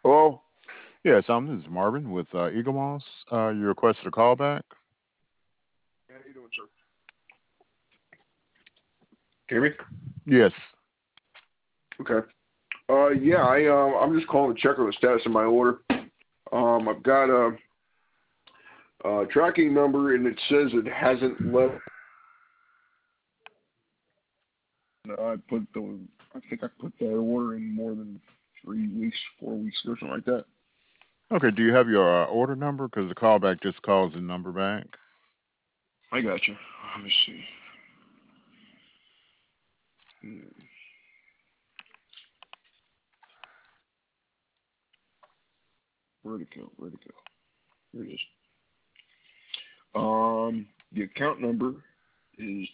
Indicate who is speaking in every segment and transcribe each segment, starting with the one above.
Speaker 1: Hello?
Speaker 2: Yes, this is Marvin with Eagle Moss. You requested a call back?
Speaker 1: Yeah, how you doing, sir? Can you hear me?
Speaker 2: Yes.
Speaker 1: Okay. Yeah, I'm just calling to check on the status of my order. I've got a tracking number, and it says it hasn't left. I put the, I think I put that order in more than 3 weeks, 4 weeks, or something like that.
Speaker 2: Okay, do you have your order number? Because the callback just calls the number back.
Speaker 1: I got you. Let me see. Hmm, Where'd it go? Where'd it go? Here it is. The account number is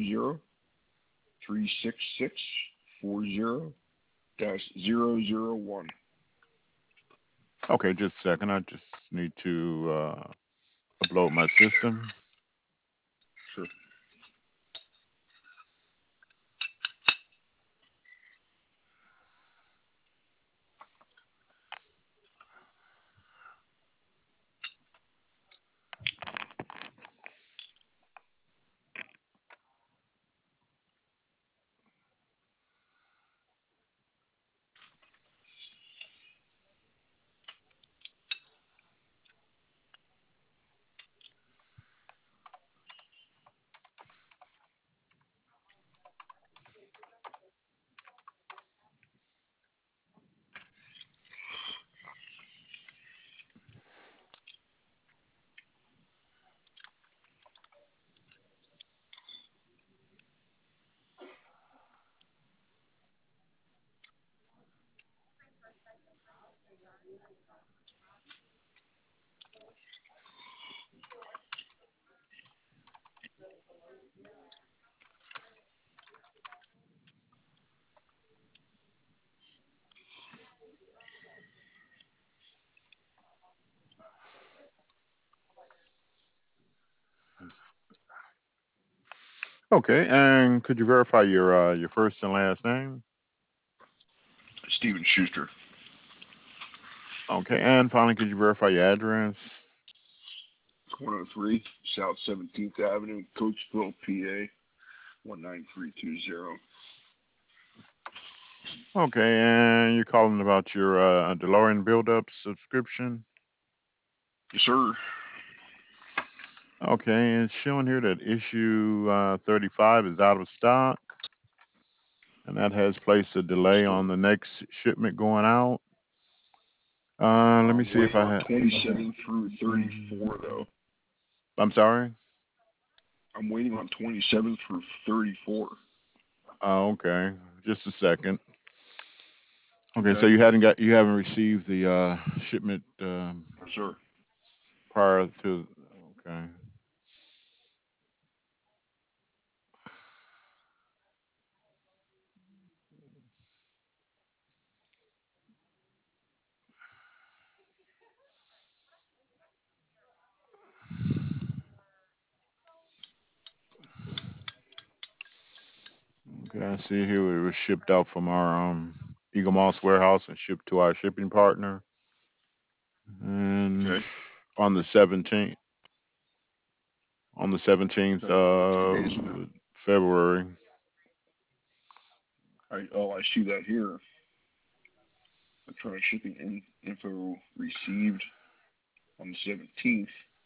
Speaker 1: 250-366-40-001.
Speaker 2: Okay, just a second. I just need to upload my system.
Speaker 1: Sure.
Speaker 2: Okay, and could you verify your first and last name?
Speaker 1: Steven Schuster,
Speaker 2: Okay, and finally, could you verify your address?
Speaker 1: 103 South 17th Avenue, Coatesville, PA, 19320.
Speaker 2: Okay, and you're calling about your DeLorean build-up subscription?
Speaker 1: Yes, sir.
Speaker 2: Okay, it's showing here that issue 35 is out of stock, and that has placed a delay
Speaker 1: Still,
Speaker 2: on the next shipment going out. Let me
Speaker 1: I'm
Speaker 2: see if
Speaker 1: waiting
Speaker 2: I
Speaker 1: on
Speaker 2: have.
Speaker 1: 27 through
Speaker 2: Mm,
Speaker 1: 34, though.
Speaker 2: I'm sorry.
Speaker 1: I'm waiting on 27 through 34.
Speaker 2: Oh, okay. Just a second. Okay, so
Speaker 1: Okay?
Speaker 2: you haven't received the shipment
Speaker 1: Yes, sir.
Speaker 2: prior to. Okay. Okay, I see here it was shipped out from our Eagle Moss warehouse and shipped to our shipping partner, and
Speaker 1: Okay?
Speaker 2: on the 17th, on the 17th
Speaker 1: Okay. What day is it now?
Speaker 2: of February.
Speaker 1: Oh, I see that here. Electronic shipping info received on the 17th.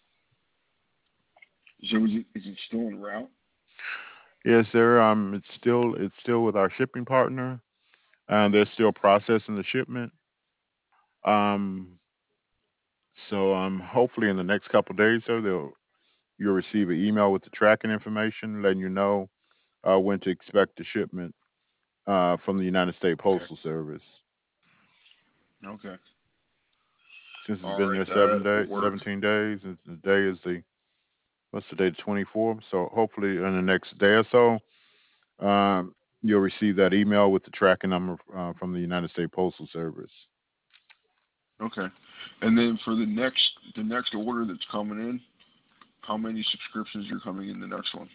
Speaker 1: So is it still en route?
Speaker 2: Yes, sir. It's still with our shipping partner, and they're still processing the shipment. Um, so hopefully in the next couple of days, sir, you'll receive an email with the tracking information, letting you know when to expect the shipment from the United States
Speaker 1: Okay.
Speaker 2: Postal Service.
Speaker 1: Okay.
Speaker 2: Since it's
Speaker 1: All
Speaker 2: been
Speaker 1: right.
Speaker 2: there
Speaker 1: That'll work.
Speaker 2: 17 days, and the day is the what's the day, the 24th. So hopefully in the next day or so, um, you'll receive that email with the tracking number from the United States Postal Service.
Speaker 1: Okay. And then for the next order that's coming in, how many subscriptions are coming in the next one?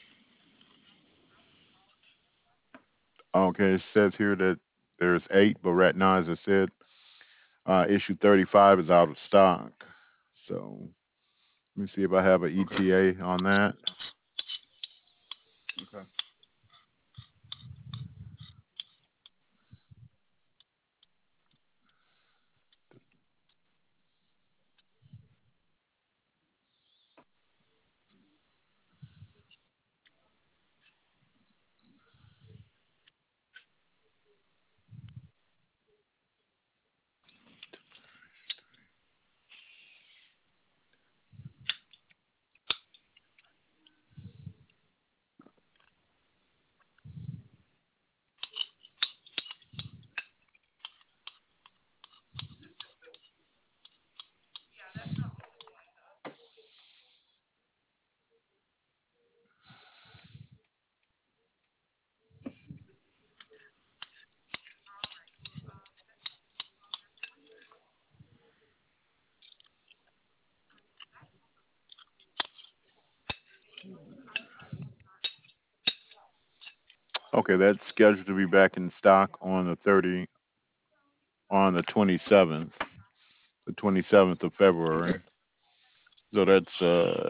Speaker 2: Okay, it says here that there's eight, but right now, as I said, Issue 35 is out of stock. So let me see if I have an
Speaker 1: Okay.
Speaker 2: ETA on that.
Speaker 1: Okay.
Speaker 2: Okay, that's scheduled to be back in stock on the 27th, the 27th of
Speaker 1: Okay.
Speaker 2: February. So that's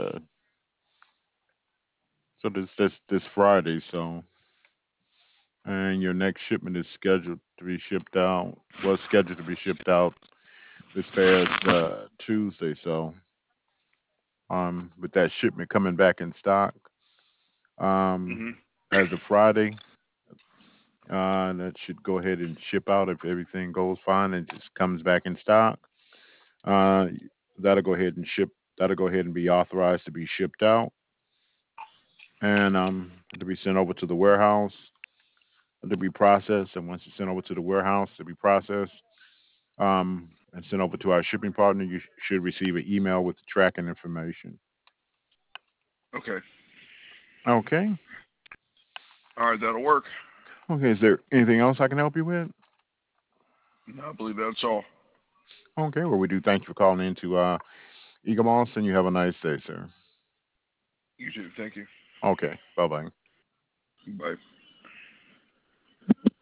Speaker 2: this Friday. So and your next shipment is scheduled to be shipped out. Was scheduled to be shipped out this past Tuesday. So with that shipment coming back in stock, um,
Speaker 1: Mhm.
Speaker 2: as of Friday, that should go ahead and ship out if everything goes fine and just comes back in stock. Uh, that'll go ahead and ship. That'll go ahead and be authorized to be shipped out, and to be sent over to the warehouse to be processed. And once it's sent over to the warehouse to be processed, and sent over to our shipping partner, you should receive an email with the tracking information.
Speaker 1: Okay.
Speaker 2: Okay.
Speaker 1: All right, that'll work.
Speaker 2: Okay. Is there anything else I can help you with?
Speaker 1: No, I believe that's all.
Speaker 2: Okay. Well, we do thank you for calling in to Eaglemoss, and you have a nice day, sir.
Speaker 1: You too. Thank you.
Speaker 2: Okay. Bye bye.
Speaker 1: Bye.